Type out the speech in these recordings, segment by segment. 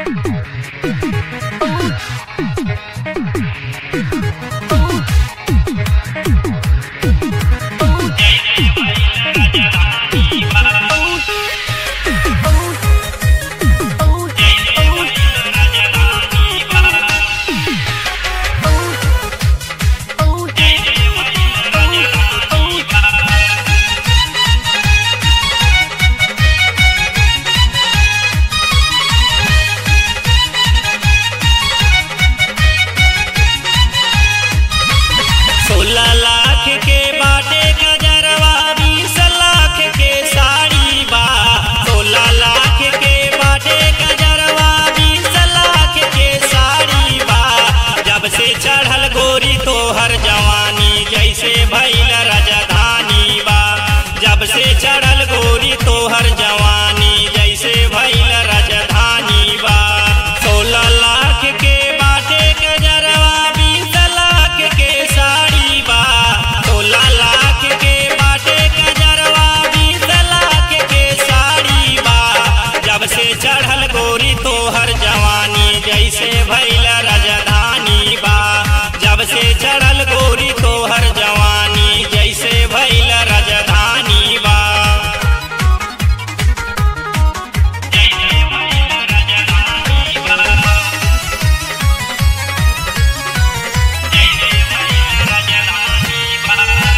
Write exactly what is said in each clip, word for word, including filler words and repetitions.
सोलह लाख के बाटे गजरवा, बीस लाख के साड़ी बा। सोलह लाख के बाटे गजरवा, बीस लाख के साड़ी बा। जब से चढ़ल गोरी तोहर जवानी, जैसे भइल राजधानी बा। जब से चढ़ल गोरी तोहर जवानी, जैसे भइल राजधानी बा। सोलह लाख के बाटे गजरवा, बीस लाख के साड़ी बा। सोलह लाख के बाटे गजरवा, बीस लाख के साड़ी बा। जब से चढ़ल गोरी तोहर जवानी, जैसे भइल राजधानी बा। जब से चढ़ल गोरी तोहर जवानी, जैसे भइल राजधानी बा। जैसे भइल राजधानी बा। जैसे भइल राजधानी बा।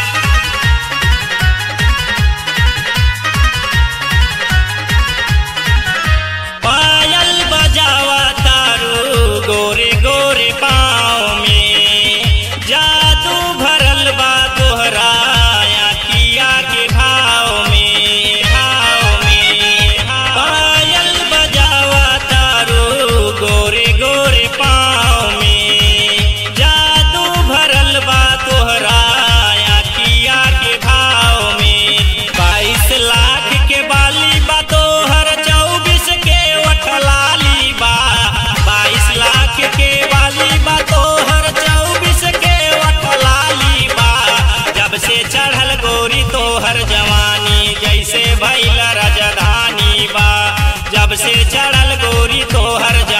पायल बजावा तारू गोरे गोरे पाँव में, जादू भरल बा तोहरा अखिया के भाव में, भाव में। पायल बजावा तारू गोरे गोरे पाँव में, जादू भरल बा तोहरा अखिया के भाव में। बाईस लाख के बाली बा तोहर, चौबीस के वठलाली बा। बाईस लाख के बाली बा तोहर, चौबीस के वठलाली बा। जब से चढ़ल गोरी तोहर जवानी, जैसे भइल राजधानी बा। जब से चढ़ल गोरी तोहर